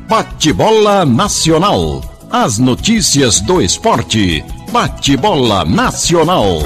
Bate-bola Nacional. As notícias do esporte. Bate-bola Nacional.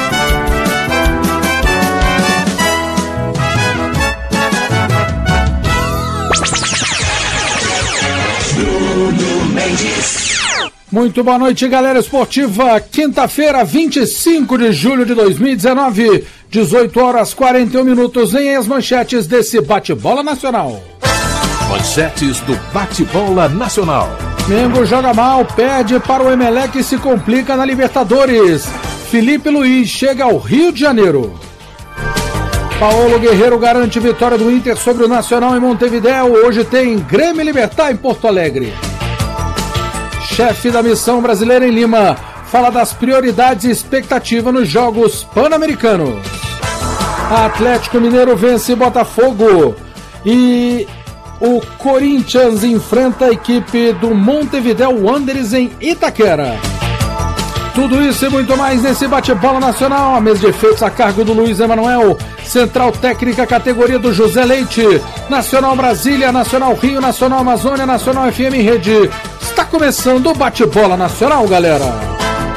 Muito boa noite, galera esportiva. Quinta-feira, 25 de julho de 2019, 18 horas 41 minutos. Em as manchetes desse Bate-bola Nacional. Manchetes do Bate-bola Nacional. Mengo joga mal, perde para o Emelec e se complica na Libertadores. Felipe Luiz chega ao Rio de Janeiro. Paulo Guerreiro garante vitória do Inter sobre o Nacional em Montevidéu. Hoje tem Grêmio Libertad em Porto Alegre. Chefe da missão brasileira em Lima fala das prioridades e expectativa nos Jogos Pan-Americanos. Atlético Mineiro vence Botafogo e o Corinthians enfrenta a equipe do Montevidéu Wanderers em Itaquera. Tudo isso e muito mais nesse Bate-bola Nacional. A mesa de efeitos a cargo do Luiz Emanuel. Central técnica categoria do José Leite. Nacional Brasília, Nacional Rio, Nacional Amazônia, Nacional FM em rede. Está começando o Bate-bola Nacional, galera.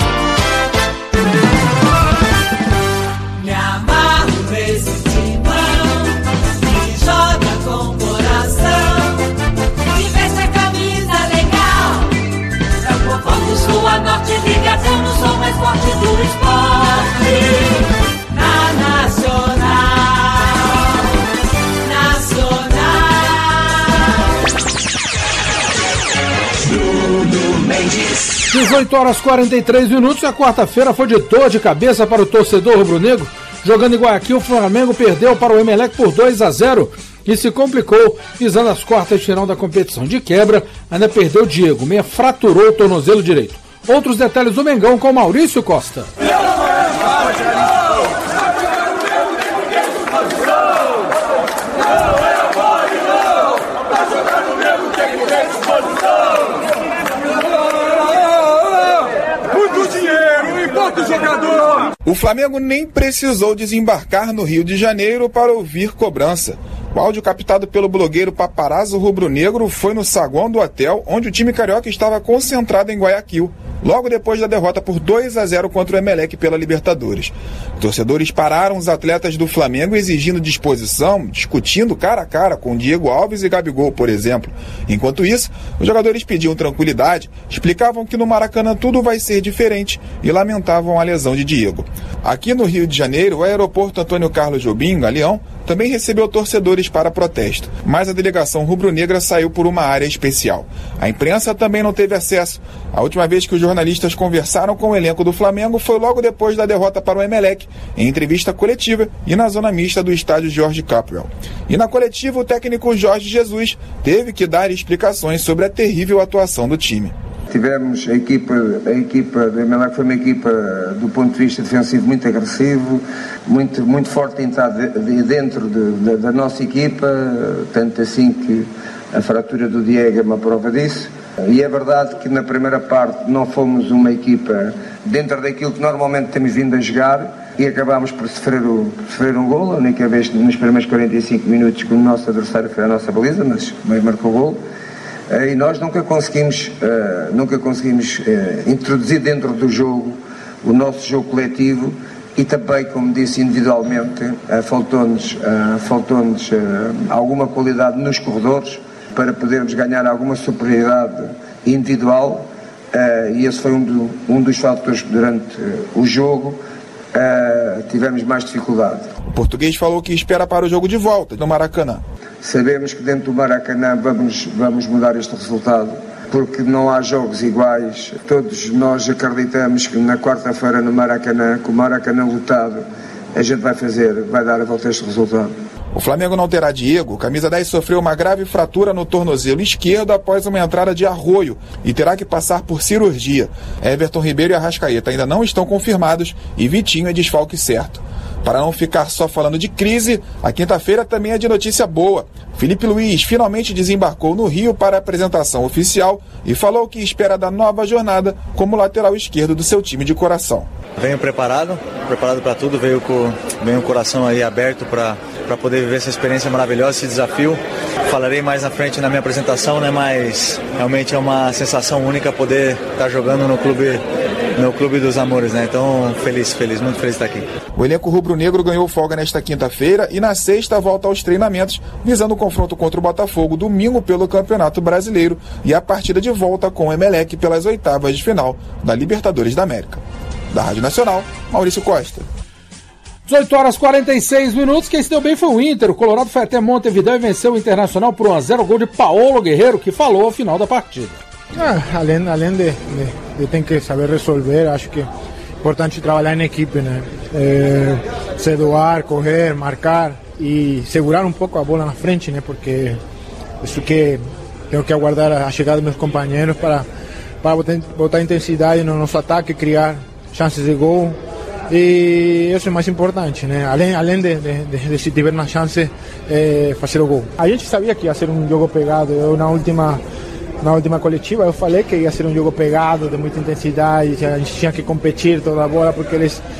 Do esporte na Nacional. 18 horas 43 minutos. A quarta-feira foi de dor de cabeça para o torcedor rubro-negro. Jogando em Guayaquil, o Flamengo perdeu para o Emelec por 2-0 e se complicou visando as quartas de final da competição. De quebra, ainda perdeu o Diego. Meia fraturou o tornozelo direito. Outros detalhes do Mengão com Maurício Costa. Muito dinheiro, não importa o jogador. O Flamengo nem precisou desembarcar no Rio de Janeiro para ouvir cobrança. O áudio captado pelo blogueiro Paparazzo Rubro-Negro foi no saguão do hotel onde o time carioca estava concentrado em Guayaquil, logo depois da derrota por 2-0 contra o Emelec pela Libertadores. Torcedores pararam os atletas do Flamengo exigindo disposição, discutindo cara a cara com Diego Alves e Gabigol, por exemplo. Enquanto isso, os jogadores pediam tranquilidade, explicavam que no Maracanã tudo vai ser diferente e lamentavam a lesão de Diego. Aqui no Rio de Janeiro, o aeroporto Antônio Carlos Jobim, Galeão, também recebeu torcedores para protesto, mas a delegação rubro-negra saiu por uma área especial. A imprensa também não teve acesso. A última vez que os jornalistas conversaram com o elenco do Flamengo foi logo depois da derrota para o Emelec, em entrevista coletiva e na zona mista do estádio Jorge Capwell. E na coletiva, o técnico Jorge Jesus teve que dar explicações sobre a terrível atuação do time. Tivemos a equipa do Emelec foi uma equipa do ponto de vista defensivo muito agressivo, muito forte a entrar dentro da nossa equipa, tanto assim que a fratura do Diego é uma prova disso. E é verdade que na primeira parte não fomos uma equipa dentro daquilo que normalmente temos vindo a jogar e acabámos por sofrer um golo, a única vez nos primeiros 45 minutos que o nosso adversário foi a nossa baliza, mas marcou o golo. E nós nunca conseguimos introduzir dentro do jogo o nosso jogo coletivo e também, como disse, individualmente faltou-nos alguma qualidade nos corredores para podermos ganhar alguma superioridade individual e esse foi um dos fatores que durante o jogo tivemos mais dificuldade. O português falou que espera para o jogo de volta no Maracanã. Sabemos que dentro do Maracanã vamos mudar este resultado, porque não há jogos iguais. Todos nós acreditamos que na quarta-feira no Maracanã, com o Maracanã lotado, a gente vai dar a volta a este resultado. O Flamengo não terá Diego. Camisa 10 sofreu uma grave fratura no tornozelo esquerdo após uma entrada de Arroio e terá que passar por cirurgia. Everton Ribeiro e Arrascaeta ainda não estão confirmados e Vitinho é desfalque certo. Para não ficar só falando de crise, a quinta-feira também é de notícia boa. Felipe Luiz finalmente desembarcou no Rio para a apresentação oficial e falou que espera da nova jornada como lateral esquerdo do seu time de coração. Venho preparado para tudo, venho com o coração aí aberto para poder viver essa experiência maravilhosa, esse desafio. falarei mais na frente na minha apresentação, né? Mas realmente é uma sensação única poder estar jogando no clube dos amores, né? Então, muito feliz de estar aqui. O elenco rubro-negro ganhou folga nesta quinta-feira e na sexta volta aos treinamentos, visando o confronto contra o Botafogo domingo pelo Campeonato Brasileiro e a partida de volta com o Emelec pelas oitavas de final da Libertadores da América. Da Rádio Nacional, Maurício Costa. 18 horas 46 minutos, quem se deu bem foi o Inter. O Colorado foi até Montevidéu e venceu o Internacional por 1-0, gol de Paolo Guerreiro, que falou ao final da partida. Além de ter que saber resolver, acho que é importante trabalhar em equipe, né? Se doar, correr, marcar e segurar um pouco a bola na frente, né? Porque isso que tenho que aguardar a chegada dos meus companheiros para botar intensidade no nosso ataque, criar chances de gol. E isso é mais importante, né? Além de se tiver uma chance, fazer o gol. A gente sabia que ia ser um jogo pegado. Na última coletiva eu falei que ia ser um jogo pegado, de muita intensidade, a gente tinha que competir toda a bola, porque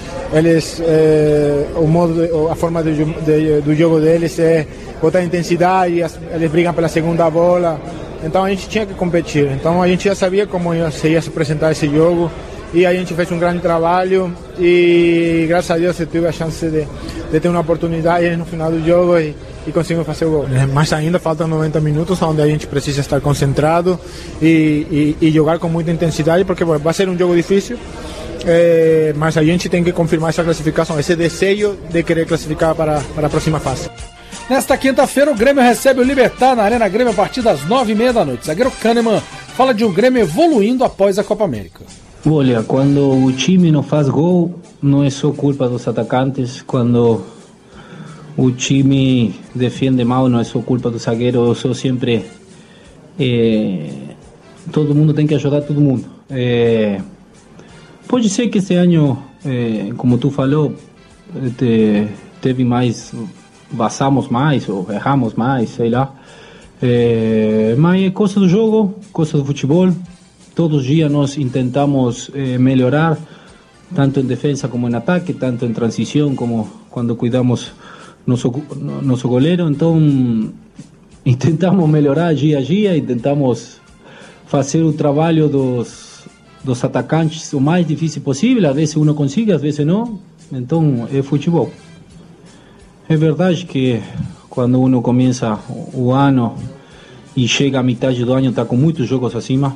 a forma do jogo deles é botar intensidade, eles brigam pela segunda bola, então a gente tinha que competir. Então a gente já sabia como se ia se apresentar esse jogo e a gente fez um grande trabalho e graças a Deus eu tive a chance de ter uma oportunidade no final do jogo e conseguimos fazer o gol. Mas ainda faltam 90 minutos onde a gente precisa estar concentrado e jogar com muita intensidade, porque vai ser um jogo difícil, mas a gente tem que confirmar essa classificação, esse desejo de querer classificar para a próxima fase. Nesta quinta-feira o Grêmio recebe o Libertad na Arena Grêmio a partir das 9h30 da noite. Zagueiro Kahneman fala de um Grêmio evoluindo após a Copa América. Olha, quando o time não faz gol, não é só culpa dos atacantes. Quando o time defende mal, não é só culpa do zagueiro. Eu sou sempre... todo mundo tem que ajudar todo mundo. Pode ser que este ano, como tu falou, teve mais... Vazamos mais ou erramos mais, sei lá. Mas é coisa do jogo, coisa do futebol. Todos os dias nós tentamos melhorar, tanto em defesa como em ataque, tanto em transição como quando cuidamos nosso goleiro. Então, tentamos melhorar dia a dia, tentamos fazer o trabalho dos atacantes o mais difícil possível. Às vezes uno consegue, às vezes não. Então, é futebol. É verdade que quando uno começa o ano e chega à metade do ano, está com muitos jogos acima.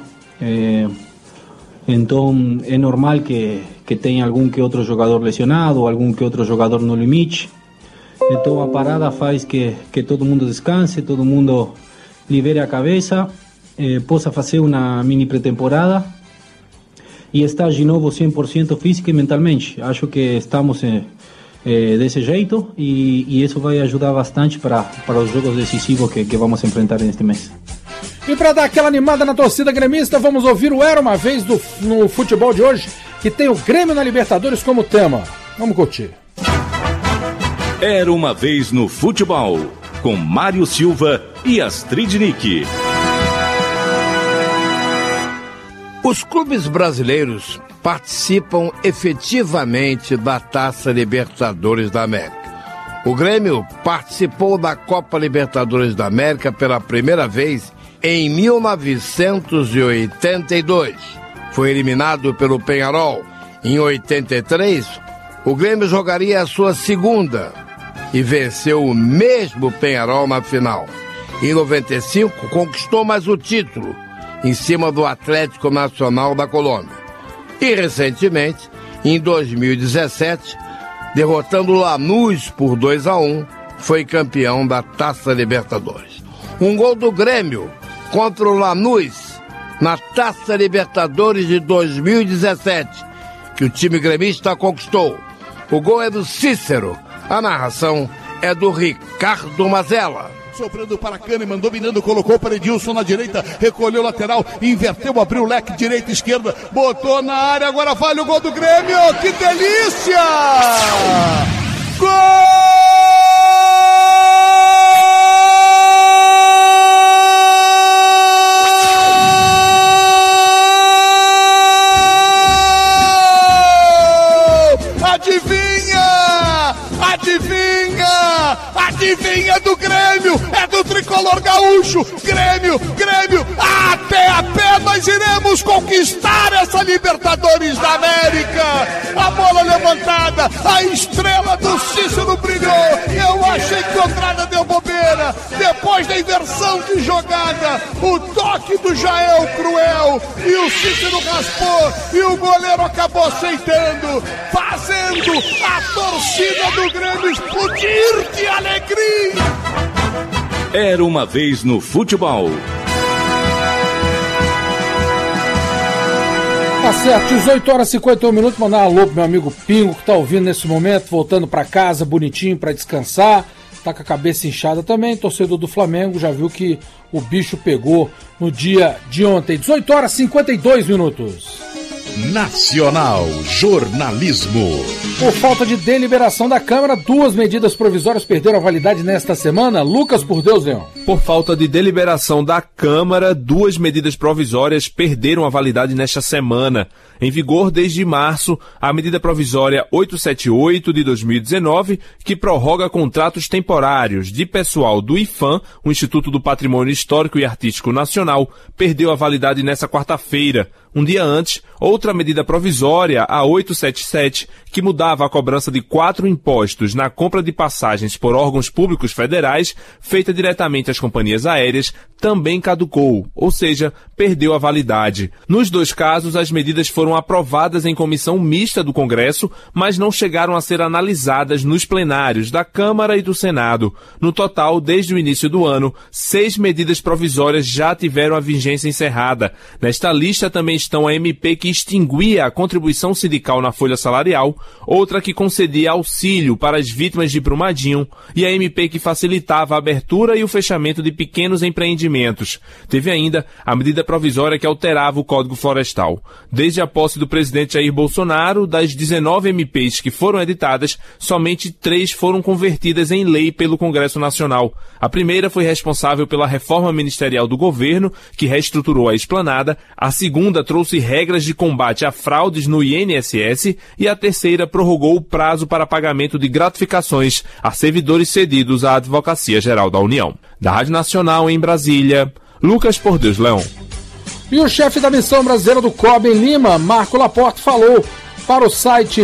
Então é normal que tenha algum que outro jogador lesionado, algum que outro jogador no limite. Então a parada faz que todo mundo descanse, todo mundo libere a cabeça, possa fazer uma mini pré-temporada e estar de novo 100% física e mentalmente. Acho que estamos desse jeito e isso vai ajudar bastante para os jogos decisivos que vamos enfrentar neste mês. E para dar aquela animada na torcida gremista, vamos ouvir o Era Uma Vez no futebol de hoje, que tem o Grêmio na Libertadores como tema. Vamos curtir. Era Uma Vez no Futebol, com Mário Silva e Astrid Nick. Os clubes brasileiros participam efetivamente da Taça Libertadores da América. O Grêmio participou da Copa Libertadores da América pela primeira vez em 1982. Foi eliminado pelo Peñarol. Em 83, o Grêmio jogaria a sua segunda e venceu o mesmo Peñarol na final. Em 95, conquistou mais o título, em cima do Atlético Nacional da Colômbia. E, recentemente, em 2017, derrotando o Lanús por 2-1, foi campeão da Taça Libertadores. Um gol do Grêmio contra o Lanús na Taça Libertadores de 2017, que o time gremista conquistou. O gol é do Cícero, a narração é do Ricardo Mazella. Sobrando para Kahneman, dominando, colocou para Edilson na direita, recolheu lateral, inverteu, abriu o leque, direita, esquerda, botou na área, agora vale o gol do Grêmio, que delícia! Gol! Adivinha do Grêmio, é do tricolor! tricolor gaúcho. Grêmio, até a pé nós iremos conquistar essa Libertadores da América. A bola levantada, a estrela do Cícero brilhou. Eu achei que o Andrada deu bobeira. Depois da inversão de jogada, o toque do Jael Cruel e o Cícero raspou e o goleiro acabou aceitando, fazendo a torcida do Grêmio explodir de alegria. Era uma vez no futebol. Tá certo, 18 horas e 51 minutos, mandar um alô pro meu amigo Pingo, que tá ouvindo nesse momento, voltando pra casa, bonitinho, pra descansar, tá com a cabeça inchada também, torcedor do Flamengo, já viu que o bicho pegou no dia de ontem. 18 horas e 52 minutos. Nacional Jornalismo. Por falta de deliberação da Câmara, 2 medidas provisórias perderam a validade nesta semana. Lucas, por Deus, Leão. Por falta de deliberação da Câmara, 2 medidas provisórias perderam a validade nesta semana. Em vigor desde março, a medida provisória 878 de 2019, que prorroga contratos temporários de pessoal do IPHAN, o Instituto do Patrimônio Histórico e Artístico Nacional, perdeu a validade nesta quarta-feira. Um dia antes, outra medida provisória, a 877, que mudava a cobrança de 4 impostos na compra de passagens por órgãos públicos federais, feita diretamente às companhias aéreas, também caducou, ou seja, perdeu a validade. Nos 2 casos, as medidas foram aprovadas em comissão mista do Congresso, mas não chegaram a ser analisadas nos plenários da Câmara e do Senado. No total, desde o início do ano, 6 medidas provisórias já tiveram a vigência encerrada. Nesta lista também estão a MP que extinguia a contribuição sindical na folha salarial, outra que concedia auxílio para as vítimas de Brumadinho e a MP que facilitava a abertura e o fechamento de pequenos empreendimentos. Teve ainda a medida provisória que alterava o Código Florestal. Desde a posse do presidente Jair Bolsonaro, das 19 MPs que foram editadas, somente 3 foram convertidas em lei pelo Congresso Nacional. A primeira foi responsável pela reforma ministerial do governo, que reestruturou a esplanada. A segunda trouxe regras de combate a fraudes no INSS e a terceira prorrogou o prazo para pagamento de gratificações a servidores cedidos à Advocacia Geral da União. Da Rádio Nacional em Brasília, Lucas Por Deus Leão. E o chefe da missão brasileira do COB em Lima, Marco Laporte, falou para o site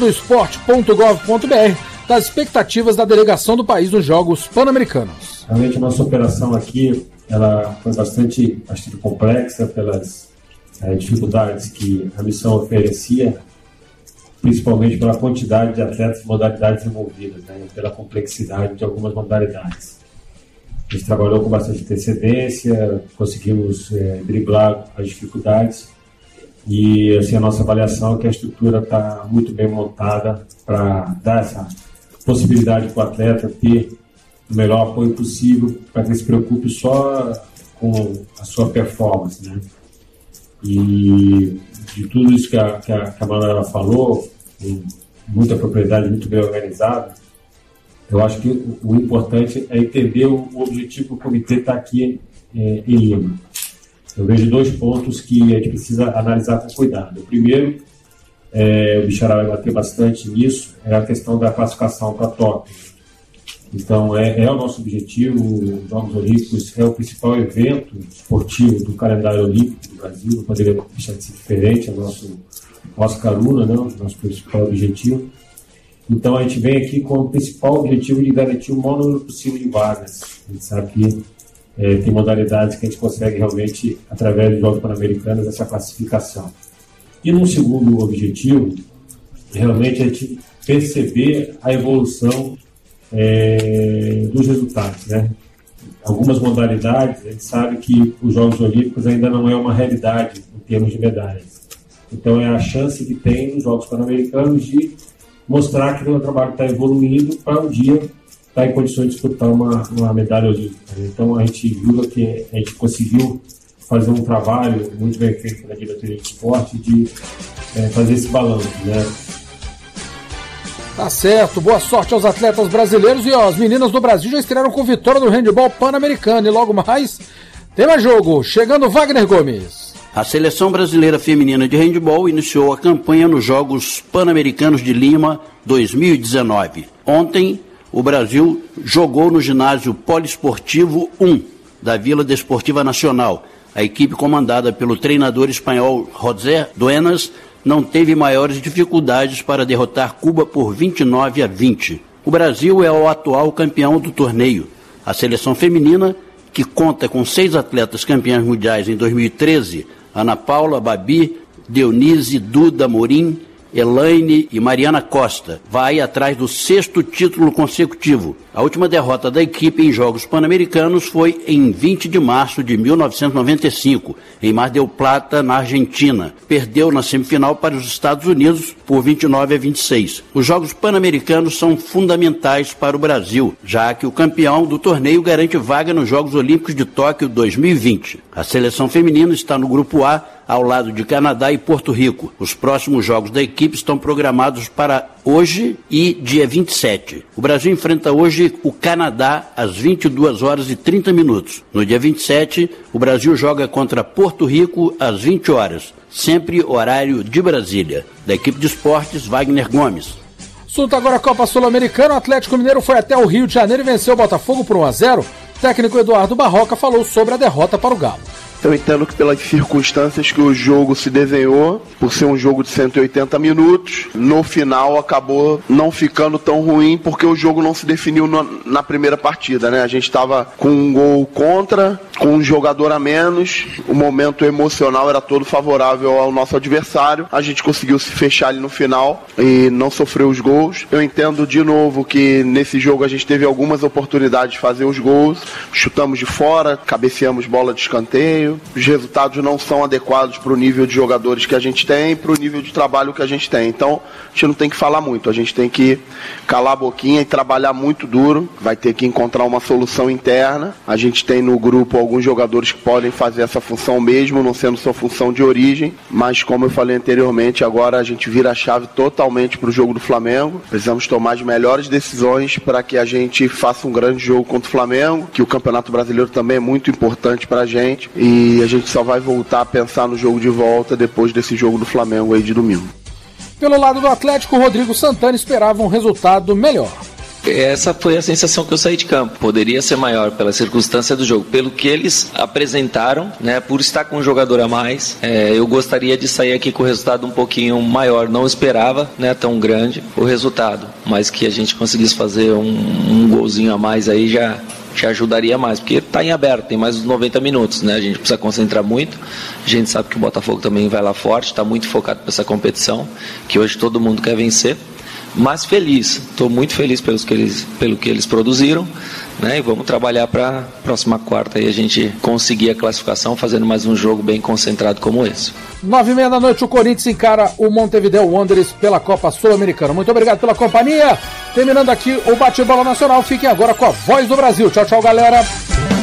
rededoesporte.gov.br das expectativas da delegação do país nos Jogos Pan-Americanos. Realmente a nossa operação aqui ela foi bastante complexa pelas dificuldades que a missão oferecia, principalmente pela quantidade de atletas e modalidades envolvidas, né, pela complexidade de algumas modalidades. A gente trabalhou com bastante antecedência, conseguimos driblar as dificuldades e assim, a nossa avaliação é que a estrutura está muito bem montada para dar essa possibilidade para o atleta ter o melhor apoio possível para que ele se preocupe só com a sua performance, né? E de tudo isso que a Manuela falou, com muita propriedade, muito bem organizado, eu acho que o importante é entender o objetivo que o comitê está aqui em Lima. Eu vejo 2 pontos que a gente precisa analisar com cuidado. O primeiro, o Bichará vai bater bastante nisso, é a questão da classificação para Tóquio. Então, é o nosso objetivo. Os Jogos Olímpicos é o principal evento esportivo do calendário olímpico do Brasil, não poderia deixar de ser diferente, é o nosso Oscar Luna, né, o nosso principal objetivo. Então, a gente vem aqui com o principal objetivo de garantir o maior número possível de vagas. A gente sabe que tem modalidades que a gente consegue realmente, através dos Jogos Pan-Americanos, essa classificação. E no segundo objetivo, realmente a gente perceber a evolução dos resultados, né? Algumas modalidades, a gente sabe que os Jogos Olímpicos ainda não é uma realidade em termos de medalhas. Então é a chance que tem nos Jogos Pan-Americanos de mostrar que o trabalho está evoluindo para um dia estar em condições de disputar uma medalha olímpica. Então a gente julga que a gente conseguiu fazer um trabalho muito bem feito na diretoria de esporte de fazer esse balanço, né? Tá certo, boa sorte aos atletas brasileiros e as meninas do Brasil já estrearam com vitória no handebol pan-americano e logo mais tem mais jogo, chegando Wagner Gomes. A seleção brasileira feminina de handebol iniciou a campanha nos Jogos Pan-Americanos de Lima 2019. Ontem, o Brasil jogou no ginásio Poliesportivo 1 da Vila Desportiva Nacional. A equipe comandada pelo treinador espanhol José Duenas não teve maiores dificuldades para derrotar Cuba por 29-20. O Brasil é o atual campeão do torneio. A seleção feminina, que conta com 6 atletas campeãs mundiais em 2013, Ana Paula, Babi, Dionise, Duda, Morim, Elaine e Mariana Costa, vai atrás do 6º título consecutivo. A última derrota da equipe em Jogos Pan-Americanos foi em 20 de março de 1995, em Mar del Plata, na Argentina. Perdeu na semifinal para os Estados Unidos por 29-26. Os Jogos Pan-Americanos são fundamentais para o Brasil, já que o campeão do torneio garante vaga nos Jogos Olímpicos de Tóquio 2020. A seleção feminina está no Grupo A, ao lado de Canadá e Porto Rico. Os próximos jogos da equipe estão programados para hoje e dia 27. O Brasil enfrenta hoje o Canadá às 22h30. No dia 27, o Brasil joga contra Porto Rico às 20 horas, sempre horário de Brasília. Da equipe de esportes, Wagner Gomes. Assunto agora a Copa Sul-Americana. O Atlético Mineiro foi até o Rio de Janeiro e venceu o Botafogo por 1-0. O técnico Eduardo Barroca falou sobre a derrota para o Galo. Eu entendo que pelas circunstâncias que o jogo se desenhou, por ser um jogo de 180 minutos, no final acabou não ficando tão ruim porque o jogo não se definiu na primeira partida, né? A gente estava com um gol contra, com um jogador a menos, o momento emocional era todo favorável ao nosso adversário, a gente conseguiu se fechar ali no final e não sofreu os gols. Eu entendo de novo que nesse jogo a gente teve algumas oportunidades de fazer os gols, chutamos de fora, cabeceamos bola de escanteio. Os resultados não são adequados para o nível de jogadores que a gente tem, para o nível de trabalho que a gente tem. Então, a gente não tem que falar muito, a gente tem que calar a boquinha e trabalhar muito duro. Vai ter que encontrar uma solução interna. A gente tem no grupo alguns jogadores que podem fazer essa função mesmo, não sendo sua função de origem. Mas, como eu falei anteriormente, agora a gente vira a chave totalmente para o jogo do Flamengo. Precisamos tomar as melhores decisões para que a gente faça um grande jogo contra o Flamengo, que o Campeonato Brasileiro também é muito importante para a gente. E a gente só vai voltar a pensar no jogo de volta depois desse jogo do Flamengo aí de domingo. Pelo lado do Atlético, o Rodrigo Santana esperava um resultado melhor. Essa foi a sensação que eu saí de campo. Poderia ser maior pela circunstância do jogo, pelo que eles apresentaram, né? Por estar com um jogador a mais, eu gostaria de sair aqui com o resultado um pouquinho maior. Não esperava, né, tão grande o resultado, mas que a gente conseguisse fazer um golzinho a mais aí já ajudaria mais, porque está em aberto, tem mais uns 90 minutos, né? A gente precisa concentrar muito. A gente sabe que o Botafogo também vai lá forte, está muito focado para essa competição, que hoje todo mundo quer vencer. Mas feliz, estou muito feliz pelo que eles produziram, né? E vamos trabalhar para a próxima quarta e a gente conseguir a classificação fazendo mais um jogo bem concentrado como esse. 9h30 da noite, o Corinthians encara o Montevideo Wanderers pela Copa Sul-Americana. Muito obrigado pela companhia. Terminando aqui o Bate-Bola Nacional, fiquem agora com a Voz do Brasil. Tchau, tchau, galera.